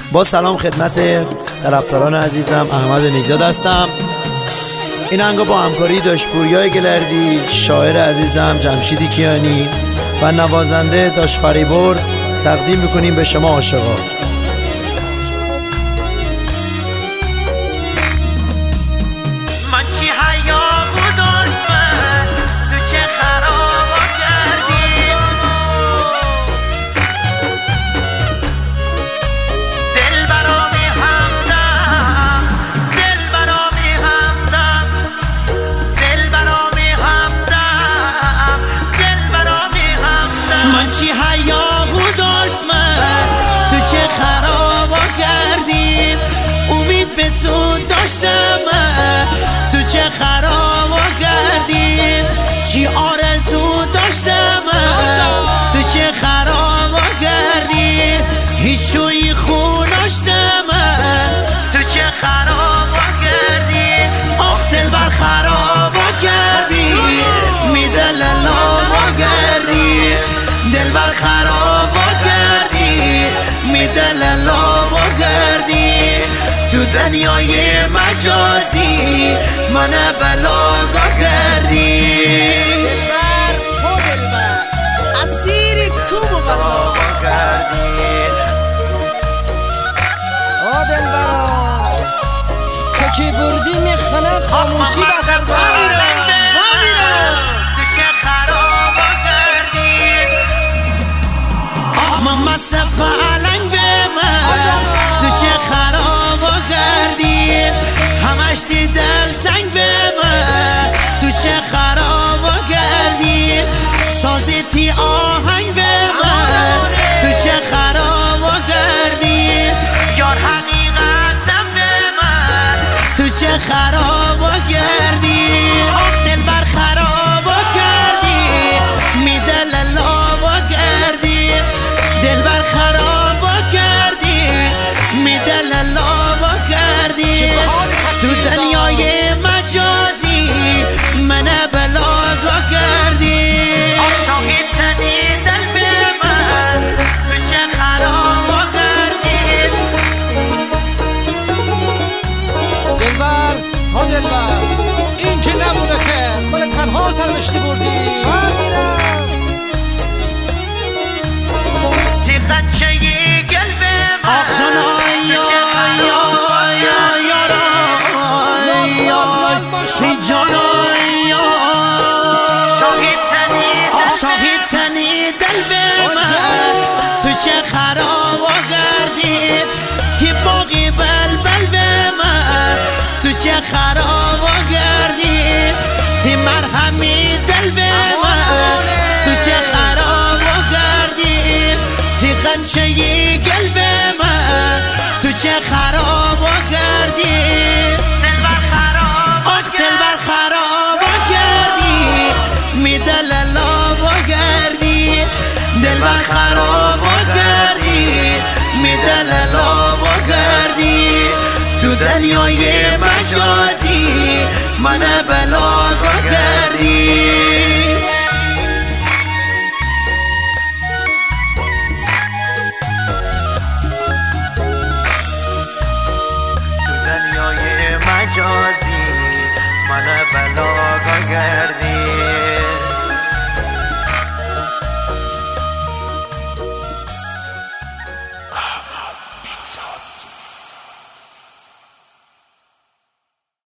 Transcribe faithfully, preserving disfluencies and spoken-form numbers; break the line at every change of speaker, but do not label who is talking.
با سلام خدمت طرفداران عزیزم، احمد نژاد هستم. این آهنگ با همکاری داش پوریا گلردی، شاعر عزیزم جمشید کیانی و نوازنده داش فریبرز تقدیم میکنیم به شما عاشقا.
چی حیاهو داشت من تو چه خرابا کردی، امید به تو داشتم من تو چه خرابا کردی، چی آرزو داشتم من تو چه خرابا کردی، هیچوی خون داشتم من تو چه خرابا کردی، آخ دلبر خرابا کردی، میدل لابا کردی، دلبر خرابا کردی، میدل لابا کردی، تو دنیای مجازی من بلاگا کردی،
دلبر تو دلبر اسیری تو بلاگا کردی. آ دلبرا تو که بردی میخنه خاموشی بخردن
مصرف علنگ به من تو چه خرابا کردی، همش دی دل تنگ به من تو چه خرابا کردی، سازیتی آهنگ به من تو چه خرابا کردی، یار حقیقتم به من تو چه خرابا کردی، آخ دلبر خرابا کردی، میدل لابا کردی، دلبر خرابا کردی، میدل لابا کردی، تو دنیای مجازی من بلاگا کردی، عاشقی تنی دل به من تو چه خرابا کردی.
دلبر ها دلبر این که نبوده که خود تنها سرمشتی بردی، من میرم
قچه قلب من آقای یا یا یا یا یا جانای یا شاهد تنی شاهد تنی دل به من تو چه خرابا کردی، که باقی بلبل به من تو چه خرابا کردی، تی مرهمی دل به من تو چه خرابا کردی، تی قنچه قلب من تو چه خرابا کردی، دلبر خرابا آخ دلبر خرابا کردی، میدل لابا کردی، دلبر خرابا کردی، میدل لابا کردی، تو دنیای مجازی من بلاگا کردی.